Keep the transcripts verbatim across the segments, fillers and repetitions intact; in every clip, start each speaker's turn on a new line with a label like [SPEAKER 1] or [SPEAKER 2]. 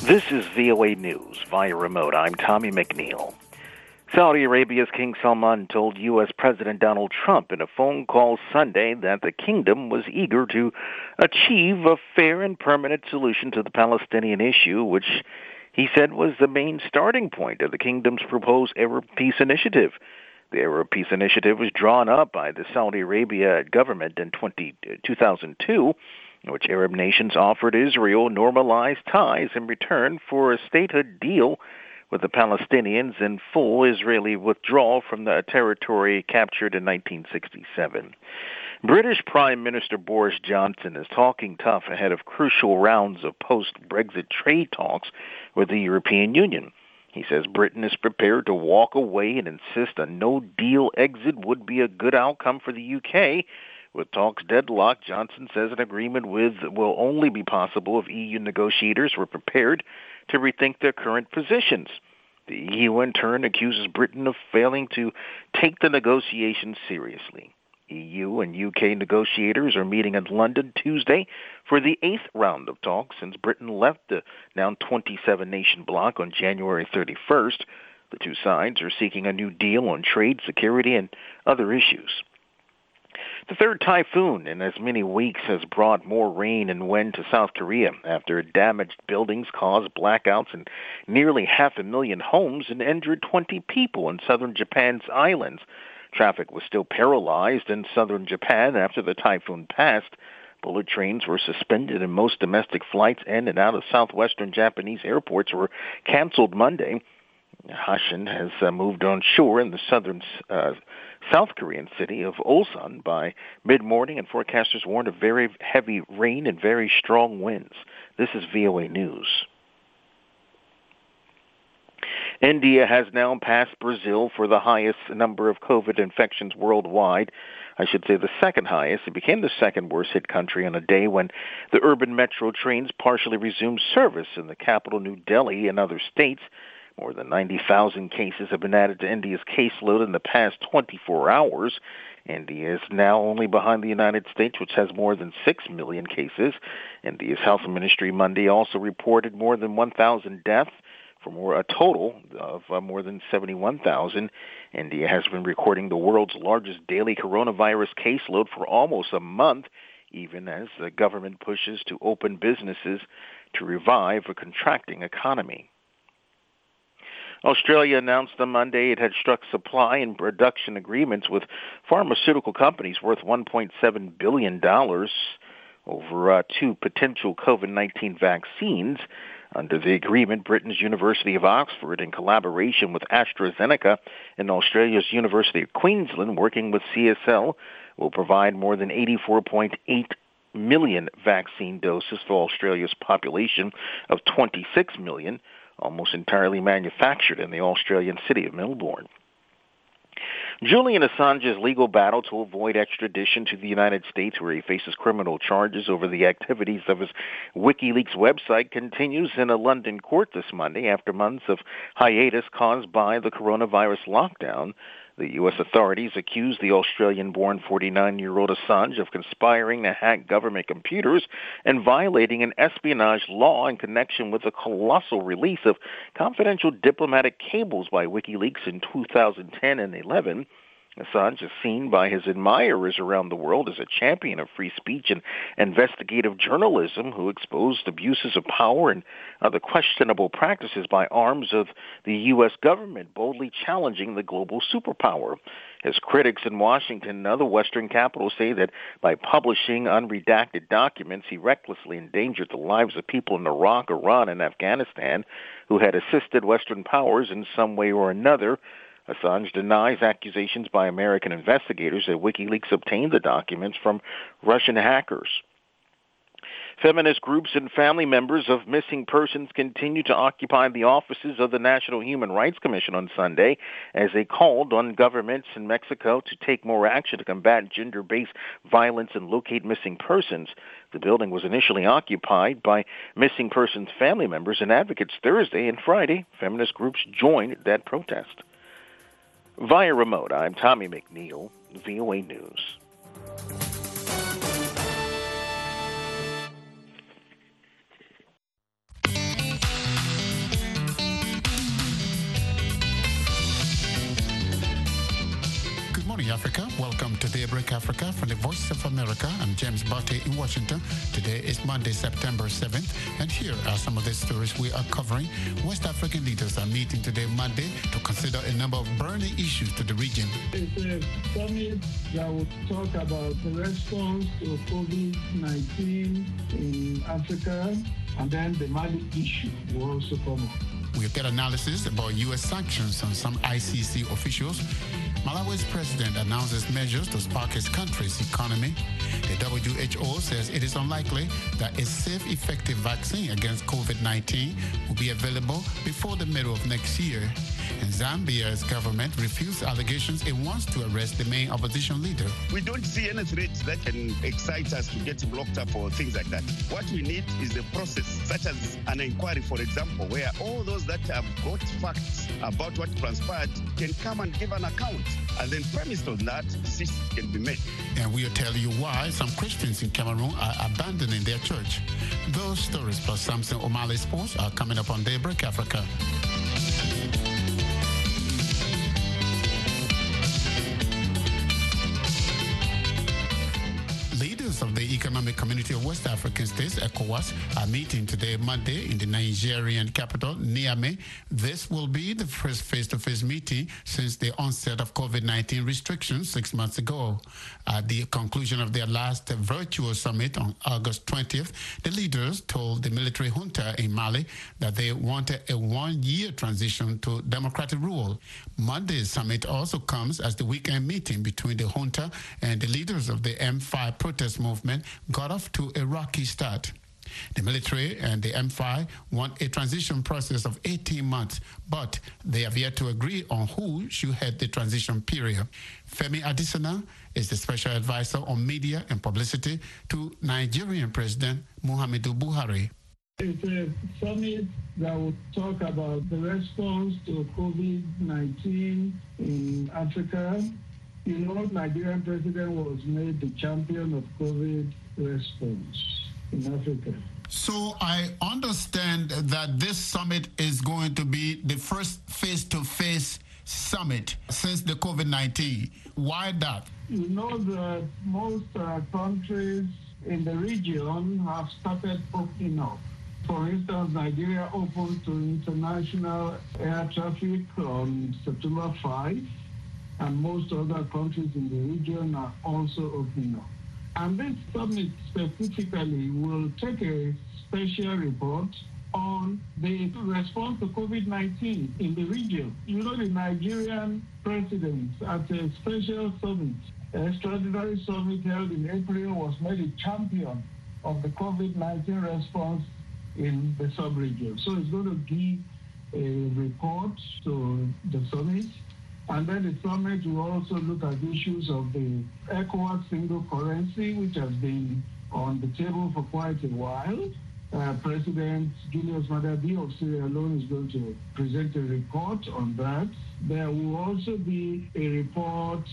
[SPEAKER 1] This is V O A News via remote. I'm Tommy McNeil. Saudi Arabia's King Salman told U S. President Donald Trump in a phone call Sunday that the kingdom was eager to achieve a fair and permanent solution to the Palestinian issue, which he said was the main starting point of the kingdom's proposed Arab Peace Initiative. The Arab Peace Initiative was drawn up by the Saudi Arabia government in two thousand two, in which Arab nations offered Israel normalized ties in return for a statehood deal with the Palestinians and full Israeli withdrawal from the territory captured in nineteen sixty-seven. British Prime Minister Boris Johnson is talking tough ahead of crucial rounds of post-Brexit trade talks with the European Union. He says Britain is prepared to walk away and insist a no-deal exit would be a good outcome for the U K. With talks deadlocked, Johnson says an agreement with will only be possible if E U negotiators were prepared to rethink their current positions. The E U, in turn, accuses Britain of failing to take the negotiations seriously. E U and U K negotiators are meeting in London Tuesday for the eighth round of talks since Britain left the now twenty-seven nation bloc on January thirty-first. The two sides are seeking a new deal on trade, security, and other issues. The third typhoon in as many weeks has brought more rain and wind to South Korea after damaged buildings caused blackouts in nearly half a million homes and injured twenty people in southern Japan's islands. Traffic was still paralyzed in southern Japan after the typhoon passed. Bullet trains were suspended and most domestic flights in and out of southwestern Japanese airports were canceled Monday. Hashin has uh, moved on shore in the southern uh, South Korean city of Ulsan by mid-morning, and forecasters warned of very heavy rain and very strong winds. This is V O A News. India has now passed Brazil for the highest number of COVID infections worldwide. I should say the second highest. It became the second worst hit country on a day when the urban metro trains partially resumed service in the capital, New Delhi, and other states. More than ninety thousand cases have been added to India's caseload in the past twenty-four hours. India is now only behind the United States, which has more than six million cases. India's health ministry Monday also reported more than one thousand deaths, for more a total of uh, more than seventy-one thousand. India has been recording the world's largest daily coronavirus caseload for almost a month, even as the government pushes to open businesses to revive a contracting economy. Australia announced on Monday it had struck supply and production agreements with pharmaceutical companies worth one point seven billion dollars over uh, two potential COVID nineteen vaccines. Under the agreement, Britain's University of Oxford, in collaboration with AstraZeneca and Australia's University of Queensland, working with C S L, will provide more than eighty-four point eight million vaccine doses for Australia's population of twenty-six million, almost entirely manufactured in the Australian city of Melbourne. Julian Assange's legal battle to avoid extradition to the United States, where he faces criminal charges over the activities of his WikiLeaks website, continues in a London court this Monday after months of hiatus caused by the coronavirus lockdown. The U S authorities accused the Australian-born forty-nine-year-old Assange of conspiring to hack government computers and violating an espionage law in connection with the colossal release of confidential diplomatic cables by WikiLeaks in two thousand ten and eleven. Assange is seen by his admirers around the world as a champion of free speech and investigative journalism who exposed abuses of power and other questionable practices by arms of the U S government, boldly challenging the global superpower. His critics in Washington and other Western capitals say that by publishing unredacted documents, he recklessly endangered the lives of people in Iraq, Iran, and Afghanistan who had assisted Western powers in some way or another. Assange denies accusations by American investigators that WikiLeaks obtained the documents from Russian hackers. Feminist groups and family members of missing persons continue to occupy the offices of the National Human Rights Commission on Sunday as they called on governments in Mexico to take more action to combat gender-based violence and locate missing persons. The building was initially occupied by missing persons' family members and advocates Thursday and Friday. Feminist groups joined that protest. Via remote, I'm Tommy McNeil, V O A News.
[SPEAKER 2] Welcome to Daybreak Africa from the Voice of America. I'm James Barty in Washington. Today is Monday, September seventh, and here are some of the stories we are covering. West African leaders are meeting today, Monday, to consider a number of burning issues to the region.
[SPEAKER 3] It's a summit that will talk about the response to COVID nineteen in Africa, and then the Mali issue will also come up.
[SPEAKER 2] We'll get analysis about U S sanctions on some I C C officials. Malawi's president announces measures to spark his country's economy. The W H O says it is unlikely that a safe, effective vaccine against COVID nineteen will be available before the middle of next year. And Zambia's government refused allegations it wants to arrest the main opposition leader.
[SPEAKER 4] We don't see any threat that can excite us to get blocked up or things like that. What we need is a process, such as an inquiry, for example, where all those that have got facts about what transpired can come and give an account. And then premised on that, decisions can be made.
[SPEAKER 2] And we'll tell you why some Christians in Cameroon are abandoning their church. Those stories plus Samson O'Malley Sports are coming up on Daybreak Africa. Of the Economic Community of West African States, ECOWAS, are meeting today, Monday, in the Nigerian capital, Niamey. This will be the first face-to-face meeting since the onset of COVID nineteen restrictions six months ago. At the conclusion of their last virtual summit on August twentieth, the leaders told the military junta in Mali that they wanted a one-year transition to democratic rule. Monday's summit also comes as the weekend meeting between the junta and the leaders of the M five protest movement got off to a rocky start. The military and the M five want a transition process of eighteen months, but they have yet to agree on who should head the transition period. Femi Adesina is the special advisor on media and publicity to Nigerian President Muhammadu Buhari.
[SPEAKER 3] It's a summit that will talk about the response to COVID nineteen in Africa. You know, Nigerian president was made the champion of COVID response in Africa.
[SPEAKER 2] So I understand that this summit is going to be the first face-to-face summit since the COVID nineteen. Why that?
[SPEAKER 3] You know that most uh, countries in the region have started opening up. For instance, Nigeria opened to international air traffic on September fifth. And most other countries in the region are also opening up. And this summit specifically will take a special report on the response to COVID nineteen in the region. You know, the Nigerian president at a special summit, an extraordinary summit held in April, was made a champion of the COVID nineteen response in the sub-region. So it's going to give a report to the summit. And then the summit will also look at issues of the ECOWAS single currency, which has been on the table for quite a while. Uh, President Julius Maada Bio of Sierra Leone is going to present a report on that. There will also be a report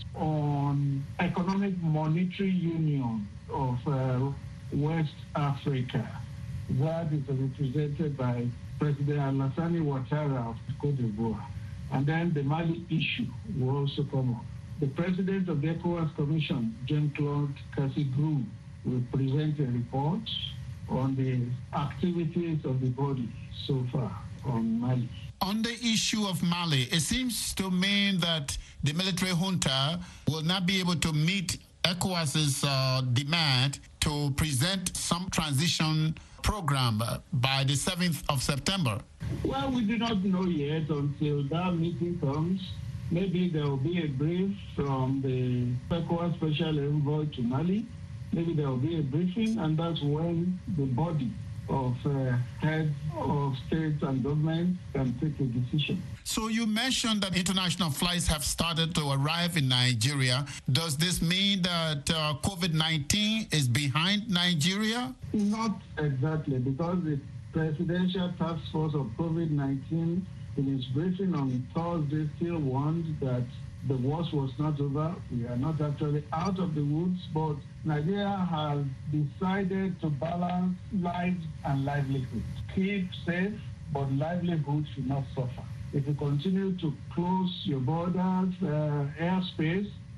[SPEAKER 3] on economic monetary union of uh, West Africa. That is represented by President Alassane Ouattara of Cote d'Ivoire. And then the Mali issue will also come up. The president of the ECOWAS Commission, Jean-Claude Cassigrou, will present a report on the activities of the body so far on Mali.
[SPEAKER 2] On the issue of Mali, it seems to mean that the military junta will not be able to meet ECOWAS's uh, demand to present some transition program uh, by the seventh of September.
[SPEAKER 3] Well, we do not know yet until that meeting comes. Maybe there will be a brief from the ECOWAS Special Envoy to Mali. Maybe there will be a briefing, and that's when the body of uh, heads of states and government can take a decision.
[SPEAKER 2] So you mentioned that international flights have started to arrive in Nigeria. Does this mean that uh, COVID nineteen is behind Nigeria?
[SPEAKER 3] Not exactly, because the Presidential Task Force of COVID nineteen, in its briefing on Thursday, still warned that the worst was not over. We are not actually out of the woods, but Nigeria has decided to balance lives and livelihood. Keep safe, but livelihood should not suffer. If you continue to close your borders, uh, airspace,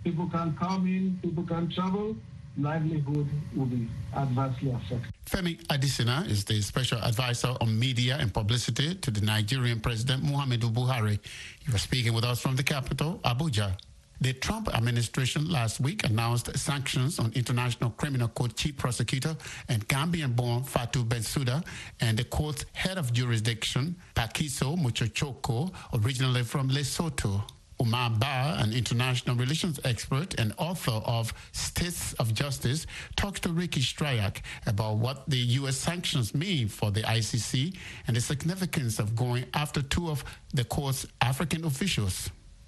[SPEAKER 3] People can come in, people can travel, livelihood will be adversely affected.
[SPEAKER 2] Femi Adesina is the special advisor on media and publicity to the Nigerian President Muhammadu Buhari. He was speaking with us from the capital, Abuja. The Trump administration last week announced sanctions on International Criminal Court Chief Prosecutor and Gambian-born Fatou Bensouda and the court's head of jurisdiction, Pakiso Muchochoko, originally from Lesotho. Umar Ba, an international relations expert and author of States of Justice, talks to Ricky Strayak about what the U S sanctions mean for the I C C and the significance of going after two of the court's African officials.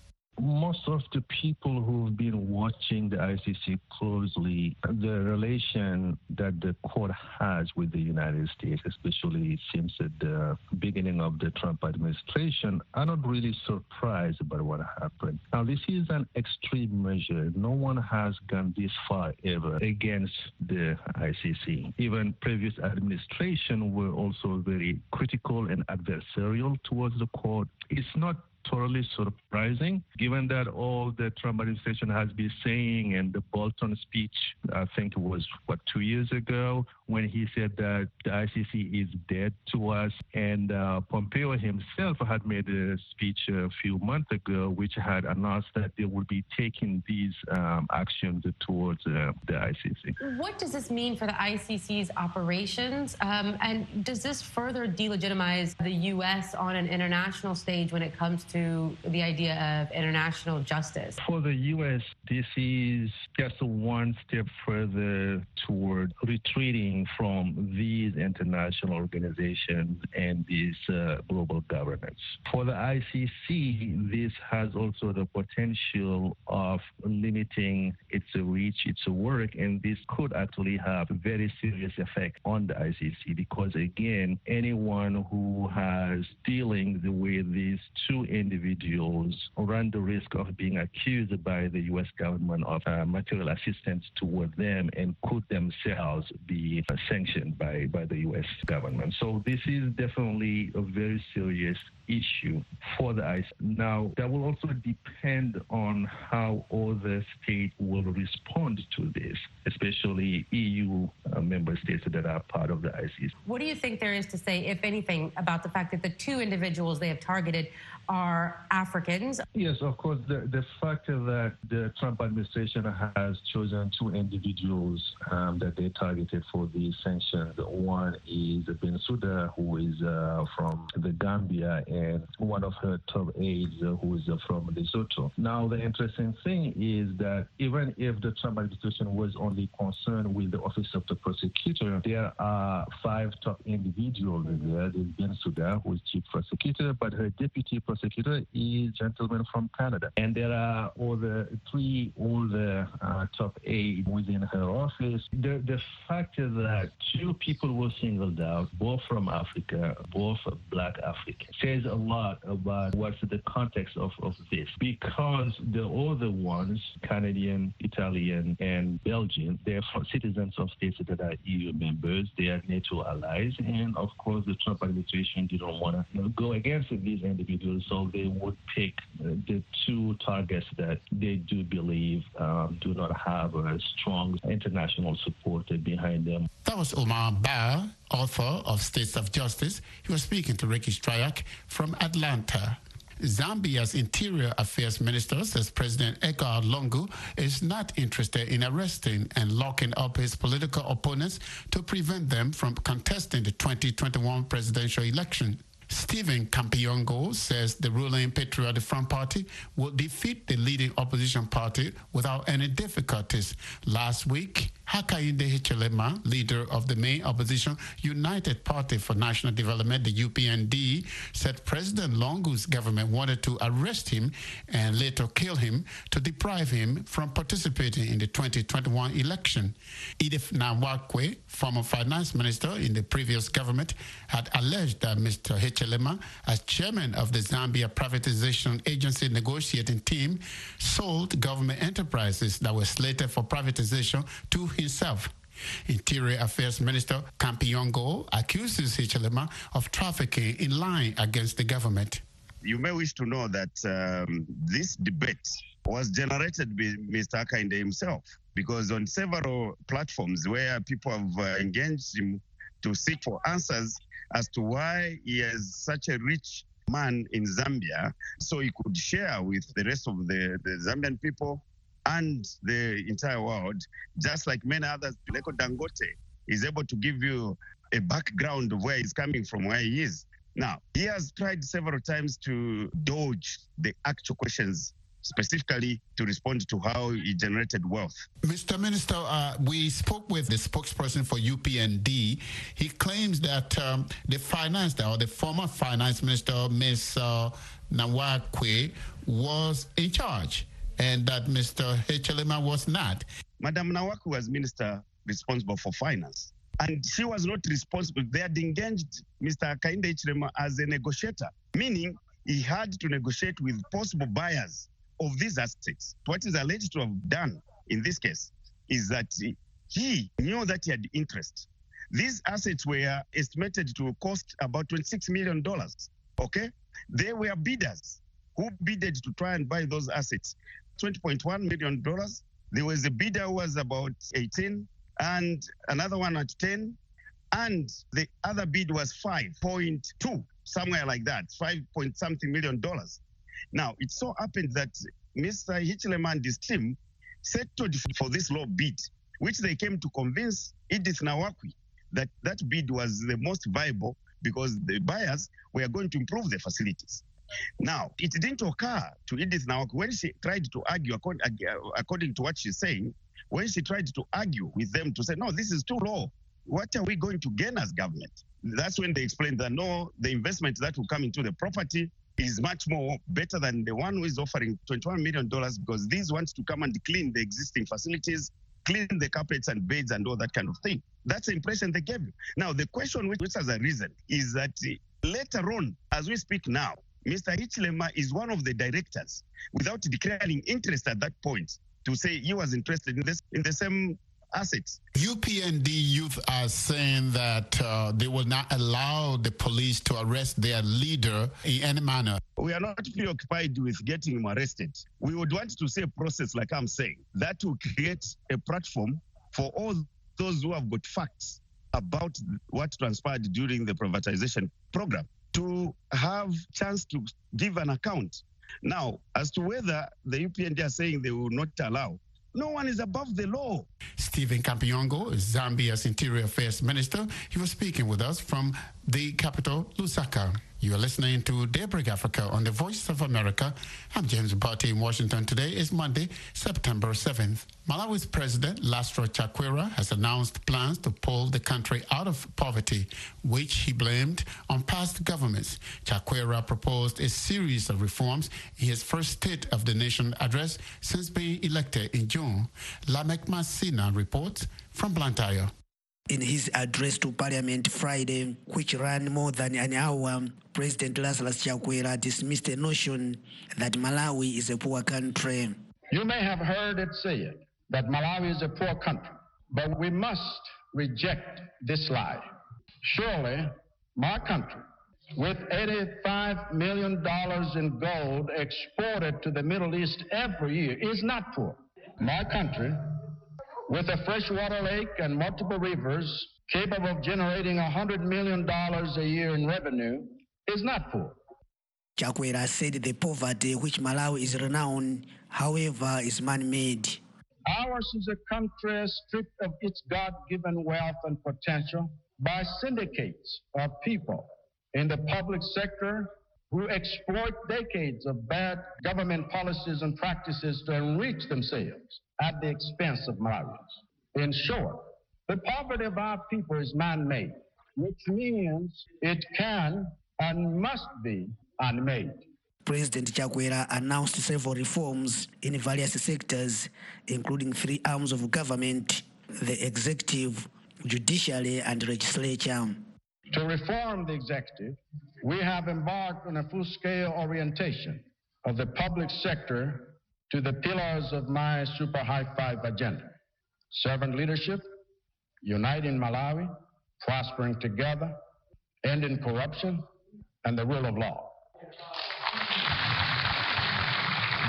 [SPEAKER 5] Most of the people who've been watching the I C C closely, the relation that the court has with the United States, especially since at the beginning of the Trump administration, are not really surprised about what happened. Now, this is an extreme measure. No one has gone this far ever against the I C C. Even previous administration were also very critical and adversarial towards the court. It's not totally surprising, given that all the Trump administration has been saying, and the Bolton speech, I think it was, what, two years ago, when he said that the I C C is dead to us. And uh, Pompeo himself had made a speech a few months ago, which had announced that they would be taking these um, actions towards uh, the I C C.
[SPEAKER 6] What does this mean for the I C C's operations? Um, and does this further delegitimize the U S on an international stage when it comes to to the idea of international justice?
[SPEAKER 5] For the U S, this is just one step further toward retreating from these international organizations and this uh, global governance. For the I C C, this has also the potential of limiting its reach, its work, and this could actually have a very serious effect on the I C C because, again, anyone who has dealing with these two individuals run the risk of being accused by the U S government of uh, material assistance toward them and could themselves be uh, sanctioned by, by the U S government. So this is definitely a very serious issue for the I C C. Now, that will also depend on how other states will respond to this, especially E U uh, member states that are part of the I C C.
[SPEAKER 6] What do you think there is to say, if anything, about the fact that the two individuals they have targeted are Africans?
[SPEAKER 5] Yes, of course. The, the fact that the Trump administration has chosen two individuals um, that they targeted for these sanctions. One is Bensouda, who is uh, from the Gambia, and one of her top aides, uh, who is uh, from Lesotho. Now, the interesting thing is that even if the Trump administration was only concerned with the office of the prosecutor, there are five top individuals there. There's Bensouda, who is chief prosecutor, but her deputy prosecutor is a gentleman from Canada. And there are other three other uh, top aides within her office. The, the fact that two people were singled out, both from Africa, both black Africans, says a lot about what's the context of, of this. Because the other ones, Canadian, Italian, and Belgian, they're citizens of states that are E U members. They are NATO allies. And of course, the Trump administration didn't want to you know, go against these individuals. So they would pick uh, the two targets that they do believe um, do not have a strong international support behind them.
[SPEAKER 2] That was Omar Ba, author of States of Justice. He was speaking to Ricky Strayak from Atlanta. Zambia's Interior Affairs Minister says President Edgar Lungu is not interested in arresting and locking up his political opponents to prevent them from contesting the twenty twenty-one presidential election. Stephen Kampiongo says the ruling Patriotic Front Party will defeat the leading opposition party without any difficulties. Last week, Hakainde Hichilema, leader of the main opposition United Party for National Development, the U P N D, said President Lungu's government wanted to arrest him and later kill him to deprive him from participating in the twenty twenty-one election. Edith Nawakwe, former finance minister in the previous government, had alleged that Mister Hichilema, as chairman of the Zambia Privatization Agency negotiating team, sold government enterprises that were slated for privatization to himself. Interior Affairs Minister Kampiongo accuses Hichilema of trafficking in line against the government.
[SPEAKER 4] You may wish to know that um, this debate was generated by Mister Hakainde himself, because on several platforms where people have uh, engaged him to seek for answers as to why he is such a rich man in Zambia, so he could share with the rest of the, the Zambian people and the entire world, just like many others. Aliko Dangote is able to give you a background of where he's coming from, where he is. Now, he has tried several times to dodge the actual questions, specifically to respond to how he generated wealth.
[SPEAKER 2] Mister Minister, uh, we spoke with the spokesperson for U P N D. He claims that um, the finance, or the former finance minister, Miz Uh, Nawakwe, was in charge, and that Mister Hichilema was not.
[SPEAKER 4] Madam Nawakwe was minister responsible for finance, and she was not responsible. They had engaged Mister Hakainde Hichilema as a negotiator, meaning he had to negotiate with possible buyers of these assets. What is alleged to have done in this case is that he knew that he had interest. These assets were estimated to cost about twenty-six million dollars, okay? They were bidders who bidded to try and buy those assets. twenty point one million dollars. There was a bidder who was about eighteen, and another one at ten, and the other bid was five point two, somewhere like that, five point something million dollars. Now, it so happened that Mister Hichilema and his team settled for this low bid, which they came to convince Edith Nawakwe that that bid was the most viable because the buyers were going to improve the facilities. Now, it didn't occur to Edith Nawakwe when she tried to argue, according to what she's saying, when she tried to argue with them to say, no, this is too low. What are we going to gain as government? That's when they explained that, no, the investment that will come into the property is much more better than the one who is offering twenty-one million dollars, because these want to come and clean the existing facilities, clean the carpets and beds and all that kind of thing. That's the impression they gave you. Now, the question which, which has arisen is that uh, later on, as we speak now, Mister Hichilema is one of the directors, without declaring interest at that point, to say he was interested in this in the same assets.
[SPEAKER 2] U P N D youth are saying that uh, they will not allow the police to arrest their leader in any manner.
[SPEAKER 4] We are not preoccupied with getting him arrested. We would want to see a process, like I'm saying, that will create a platform for all those who have got facts about what transpired during the privatization program to have chance to give an account. Now, as to whether the U P N D are saying they will not allow, no one is above the law.
[SPEAKER 2] Stephen Kampiongo is Zambia's Interior Affairs Minister. He was speaking with us from the capital, Lusaka. You are listening to Daybreak Africa on the Voice of America. I'm James Barty in Washington. Today is Monday, September seventh. Malawi's President Lastra Chakwera has announced plans to pull the country out of poverty, which he blamed on past governments. Chakwera proposed a series of reforms in his first State of the Nation address since being elected in June. Lamek Masina reports from Blantyre.
[SPEAKER 7] In his address to Parliament Friday, which ran more than an hour, President Lazarus Chakwera dismissed the notion that Malawi is a poor country.
[SPEAKER 8] You may have heard it said that Malawi is a poor country, but we must reject this lie. Surely, my country, with eighty-five million dollars in gold exported to the Middle East every year, is not poor. My country, with a freshwater lake and multiple rivers capable of generating one hundred million dollars a year in revenue, is not poor.
[SPEAKER 7] Chakwera said the poverty which Malawi is renowned, however, is man-made.
[SPEAKER 8] Ours is a country stripped of its God-given wealth and potential by syndicates of people in the public sector who exploit decades of bad government policies and practices to enrich themselves at the expense of Malawians. In short, the poverty of our people is man-made, which means it can and must be unmade.
[SPEAKER 7] President Chakwera announced several reforms in various sectors, including three arms of government: the executive, judiciary, and legislature.
[SPEAKER 8] To reform the executive, we have embarked on a full-scale orientation of the public sector to the pillars of my super high-five agenda: servant leadership, uniting Malawi, prospering together, ending corruption, and the rule of law.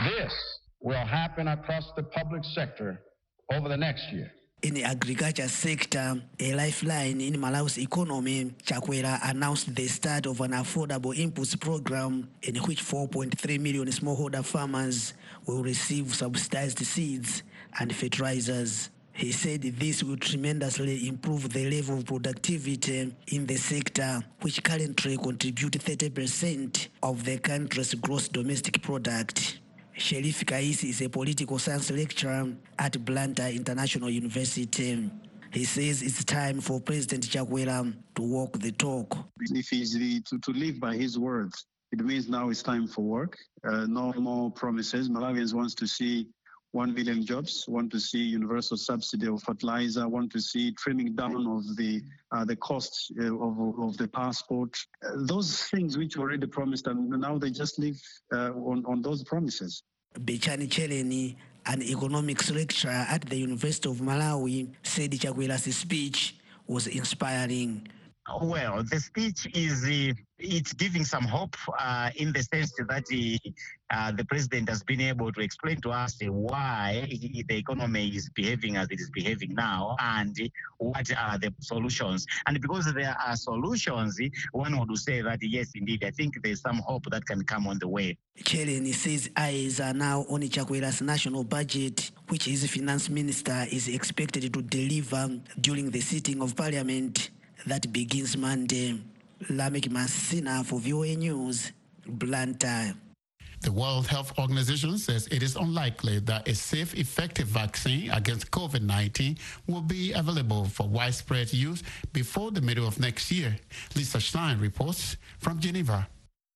[SPEAKER 8] This will happen across the public sector over the next year.
[SPEAKER 7] In the agriculture sector, a lifeline in Malawi's economy, Chakwera announced the start of an affordable inputs program in which four point three million smallholder farmers will receive subsidized seeds and fertilizers. He said this will tremendously improve the level of productivity in the sector, which currently contributes thirty percent of the country's gross domestic product. Sherif Kaisi is a political science lecturer at Blantyre International University. He says it's time for President Chakwera to walk the talk.
[SPEAKER 9] If he's the, to, to live by his words, it means now it's time for work. Uh, no more promises. Malawians wants to see one million jobs, want to see universal subsidy of fertilizer, want to see trimming down of the uh, the costs uh, of, of the passport. Uh, those things which were already promised, and now they just live uh, on, on those promises.
[SPEAKER 7] Bechani Cheleni, an economics lecturer at the University of Malawi, said Chakwera's speech was inspiring.
[SPEAKER 10] Well, the speech is uh, it's giving some hope uh, in the sense that uh, uh, the president has been able to explain to us uh, why he, the economy is behaving as it is behaving now and uh, what are the solutions. And because there are solutions, uh, one would say that, yes, indeed, I think there's some hope that can come on the way.
[SPEAKER 7] Cheleni says eyes are now on Chakwera's national budget, which his finance minister is expected to deliver during the sitting of parliament that begins Monday. Lamek Masina for V O A News, Blantyre.
[SPEAKER 2] The World Health Organization says it is unlikely that a safe, effective vaccine against COVID nineteen will be available for widespread use before the middle of next year. Lisa Schlein reports from Geneva.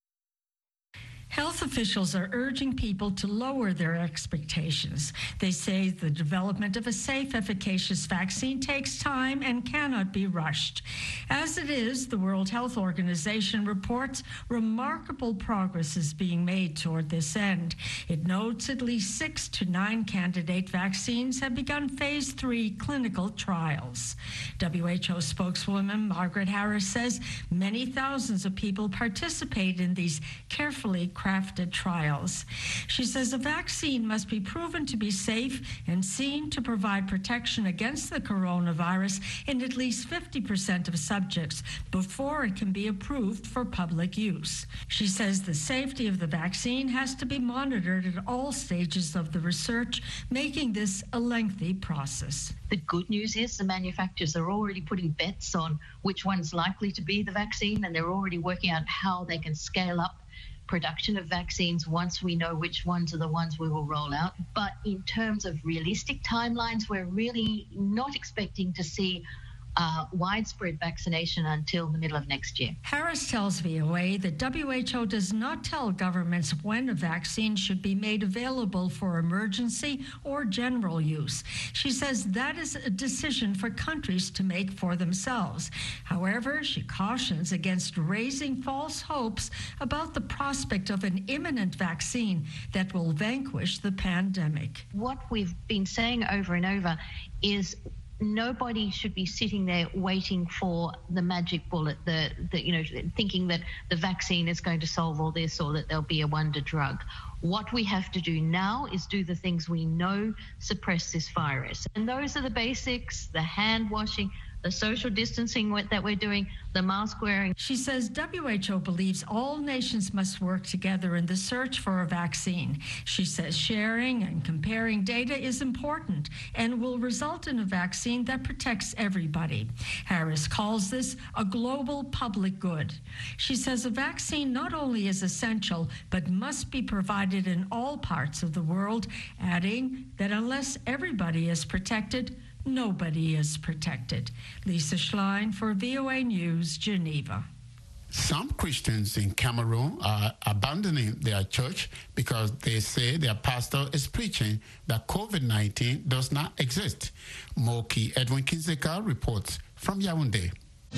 [SPEAKER 11] Health officials are urging people to lower their expectations. They say the development of a safe, efficacious vaccine takes time and cannot be rushed. As it is, the World Health Organization reports remarkable progress is being made toward this end. It notes at least six to nine candidate vaccines have begun phase three clinical trials. W H O spokeswoman Margaret Harris says many thousands of people participate in these carefully crafted trials. She says a vaccine must be proven to be safe and seen to provide protection against the coronavirus in at least fifty percent of subjects before it can be approved for public use. She says the safety of the vaccine has to be monitored at all stages of the research, making this a lengthy process.
[SPEAKER 12] The good news is the manufacturers are already putting bets on which one's likely to be the vaccine, and they're already working out how they can scale up production of vaccines once we know which ones are the ones we will roll out. But in terms of realistic timelines, we're really not expecting to see Uh, widespread vaccination until the middle of next year.
[SPEAKER 11] Harris tells V O A that W H O does not tell governments when a vaccine should be made available for emergency or general use. She says that is a decision for countries to make for themselves. However, she cautions against raising false hopes about the prospect of an imminent vaccine that will vanquish the pandemic.
[SPEAKER 12] What we've been saying over and over is nobody should be sitting there waiting for the magic bullet, the, the you know, thinking that the vaccine is going to solve all this or that there'll be a wonder drug. What we have to do now is do the things we know suppress this virus. And those are the basics, the hand washing, the social distancing that we're doing, the mask wearing.
[SPEAKER 11] She says W H O believes all nations must work together in the search for a vaccine. She says sharing and comparing data is important and will result in a vaccine that protects everybody. Harris calls this a global public good. She says a vaccine not only is essential, but must be provided in all parts of the world, adding that unless everybody is protected, nobody is protected. Lisa Schlein for V O A News, Geneva.
[SPEAKER 2] Some Christians in Cameroon are abandoning their church because they say their pastor is preaching that COVID nineteen does not exist. Moki Edwin Kinzeka reports from Yaoundé.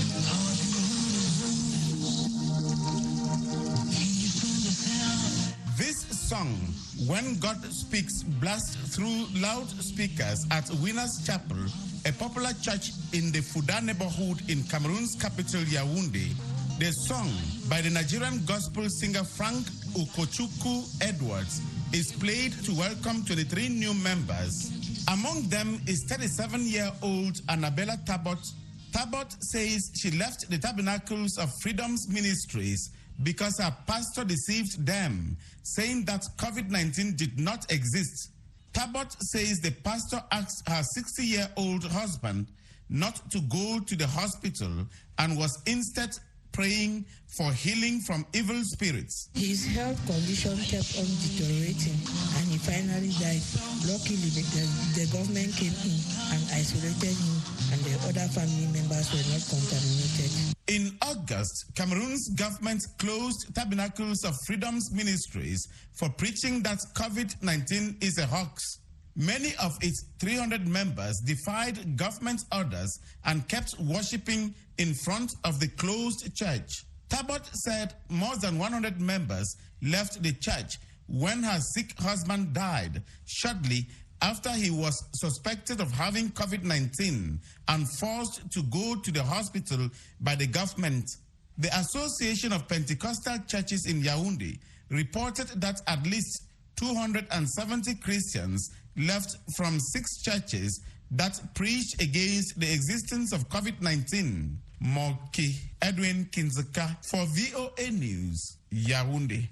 [SPEAKER 13] This song, When God Speaks, blasts through loudspeakers at Winners Chapel, a popular church in the Fuda neighborhood in Cameroon's capital, Yaoundé. The song, by the Nigerian gospel singer Frank Ukochukwu Edwards, is played to welcome twenty-three new members. Among them is thirty-seven-year-old Annabella Tabot. Tabot says she left the Tabernacles of Freedom's ministries because her pastor deceived them, saying that COVID nineteen did not exist. Tabot says the pastor asked her sixty-year-old husband not to go to the hospital and was instead praying for healing from evil spirits.
[SPEAKER 14] His health condition kept on deteriorating and he finally died. Luckily, the, the government came in and isolated him and the other family members were not contaminated.
[SPEAKER 13] In August, Cameroon's government closed Tabernacles of Freedom's ministries for preaching that COVID nineteen is a hoax. Many of its three hundred members defied government orders and kept worshipping in front of the closed church. Tabot said more than one hundred members left the church when her sick husband died shortly after he was suspected of having COVID nineteen and forced to go to the hospital by the government. The Association of Pentecostal Churches in Yaoundé reported that at least two hundred seventy Christians left from six churches that preach against the existence of COVID nineteen. Moki Edwin Kinzaka for V O A News, Yaoundé.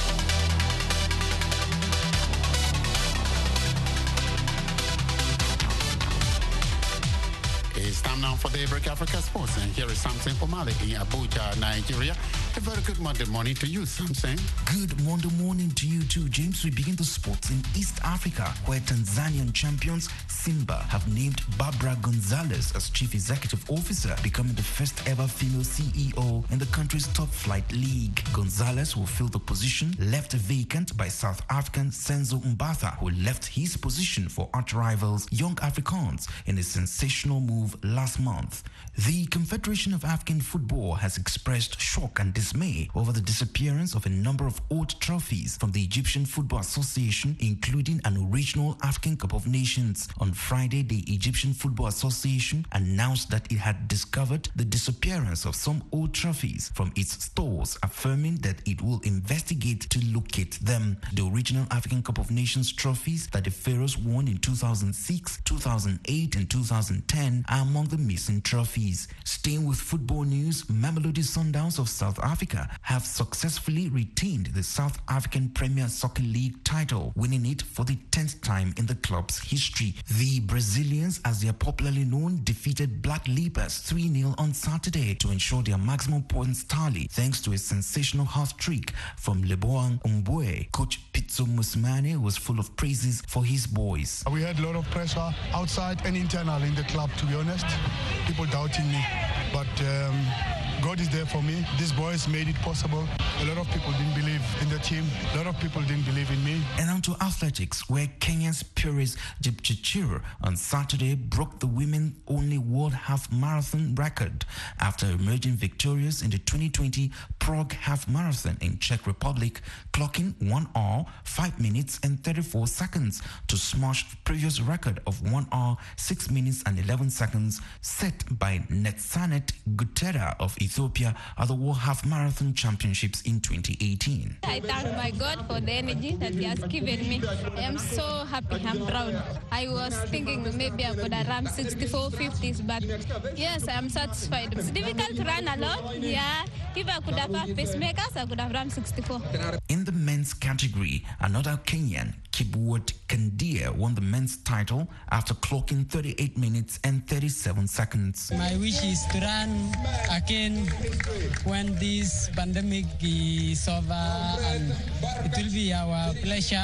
[SPEAKER 2] It's time now for Daybreak Africa Sports, and here is Samson Omale in Abuja, Nigeria. A very good Monday morning to you, Samson.
[SPEAKER 15] Good Monday morning to you too, James. We begin the sports in East Africa, where Tanzanian champions Simba have named Barbara Gonzalez as Chief Executive Officer, becoming the first ever female C E O in the country's top flight league. Gonzalez will fill the position left vacant by South African Senzo Mbatha, who left his position for arch-rivals Young Africans in a sensational move last month. The Confederation of African Football has expressed shock and dismay over the disappearance of a number of old trophies from the Egyptian Football Association, including an original African Cup of Nations. On Friday, the Egyptian Football Association announced that it had discovered the disappearance of some old trophies from its stores, affirming that it will investigate to locate them. The original African Cup of Nations trophies that the Pharaohs won in two thousand six, two thousand eight, and two thousand ten are among the missing trophies. Staying with football news, Mamelodi Sundowns of South Africa have successfully retained the South African Premier Soccer League title, winning it for the tenth time in the club's history. The Brazilians, as they are popularly known, defeated Black Leopards three nil on Saturday to ensure their maximum points tally, thanks to a sensational hat-trick from Leboang Umbue. Coach Pitso Mosimane was full of praises for his boys.
[SPEAKER 16] We had a lot of pressure outside and internal in the club, to be honest. People doubting me, but um, God is there for me. These boys made it possible. A lot of people didn't believe in the team. A lot of people didn't believe in me.
[SPEAKER 15] And on to athletics, where Kenya's Purist Jepchirchir on Saturday broke the women-only World Half Marathon record after emerging victorious in the twenty twenty Prague Half Marathon in Czech Republic, clocking one hour, five minutes and thirty-four seconds to smash the previous record of one hour, six minutes and eleven seconds set by Netsanet Gutera of Ethiopia at the World Half Marathon Championships in twenty eighteen.
[SPEAKER 17] I thank my God for the energy that He has given me. I am so happy, I'm proud. I was thinking maybe I could have run sixty-four fifties, but yes, I am satisfied. It's difficult to run alone, yeah. If I could have had pacemakers, I could have run sixty-four.
[SPEAKER 15] In the men's category, another Kenyan, Kibwot Kandia, won the men's title after clocking thirty-eight minutes and thirty-seven seconds.
[SPEAKER 18] My wish is to run again when this pandemic is over, and it will be our pleasure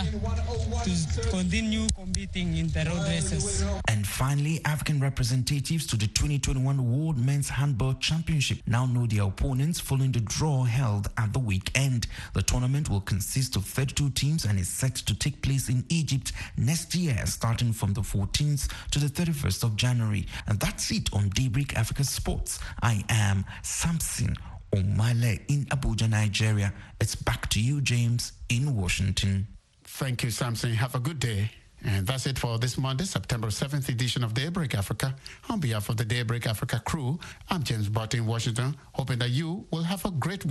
[SPEAKER 18] to continue competing in the road races.
[SPEAKER 15] And finally, African representatives to the twenty twenty-one World Men's Handball Championship now know their opponents following the draw held at the weekend. The tournament will consist of thirty-two teams and is set to take place in Egypt next year, starting from the fourteenth to the thirty-first of January. And that's it on Daybreak Africa Sports. I am Samson Omale in Abuja, Nigeria. It's back to you, James, in Washington.
[SPEAKER 2] Thank you, Samson. Have a good day. And that's it for this Monday, September seventh edition of Daybreak Africa. On behalf of the Daybreak Africa crew, I'm James Barton in Washington, hoping that you will have a great week.